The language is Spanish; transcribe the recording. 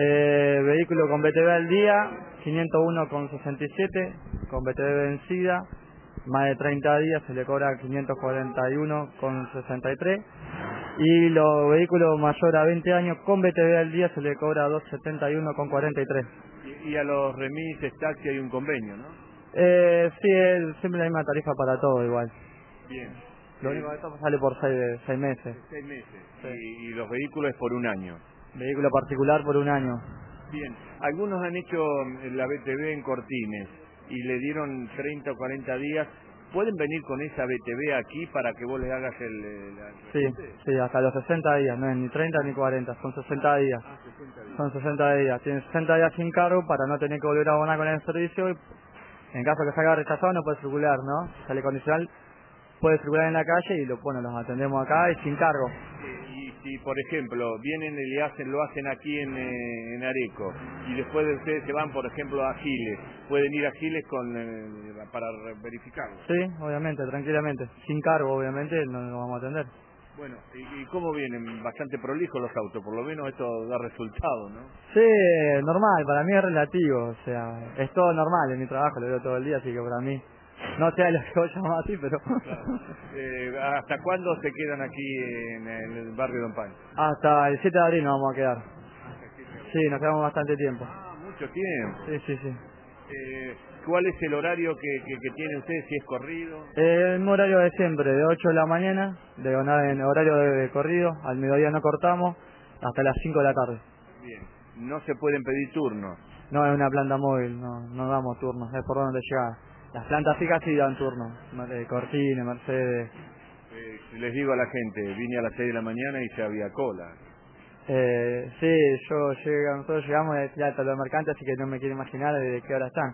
Vehículo con BTV al día, 501,67, con BTV vencida, más de 30 días se le cobra 541,63. Y los vehículos mayor a 20 años con BTV al día se le cobra 271,43. Y a los remises, taxi hay un convenio, ¿no? Sí, es siempre la misma tarifa para todo igual. Bien. Lo único que esto sale por 6 meses. 6 meses. Sí. Y los vehículos es por un año. Vehículo particular por un año. Bien. Algunos han hecho la BTV en Cortines y le dieron 30 o 40 días. ¿Pueden venir con esa BTV aquí para que vos le hagas el Sí, reporte? sí, hasta los 60 días, no es ni 30 ni 40, son 60 días. 60 días. Son 60 días, tienen 60 días sin cargo para no tener que volver a abonar con el servicio y en caso que salga rechazado no puede circular, ¿no? Si sale condicional, puede circular en la calle y bueno, los atendemos acá y sin cargo. Y si, por ejemplo, vienen y lo hacen aquí en Areco y después de ustedes se van, por ejemplo, a Giles, pueden ir a Giles para verificarlo. Sí, obviamente, tranquilamente. Sin cargo, obviamente, no nos vamos a atender. Bueno, ¿y cómo vienen? Bastante prolijos los autos, por lo menos esto da resultado, ¿no? Sí, normal, para mí es relativo, o sea, es todo normal en mi trabajo, lo veo todo el día, así que para mí, no sé a lo que vos llamás así, pero... Claro. ¿Hasta cuándo se quedan aquí en el barrio Don Pan? Hasta el 7 de abril nos vamos a quedar. Hasta el 7 de Sí, abril. nos quedamos bastante tiempo. Ah, mucho tiempo. Sí, sí, sí. ¿Cuál es el horario que tiene usted, si es corrido? El mismo horario de siempre, de 8 de la mañana, en horario de corrido, al mediodía no cortamos, hasta las 5 de la tarde. Bien. No se pueden pedir turnos. No es una planta móvil, no damos turnos, es por donde llega. Las plantas fijas sí dan turnos, Cortines, Mercedes. Les digo a la gente, vine a las 6 de la mañana y ya había cola. Sí, nosotros llegamos de alta los mercantes, así que no me quiero imaginar de qué hora están.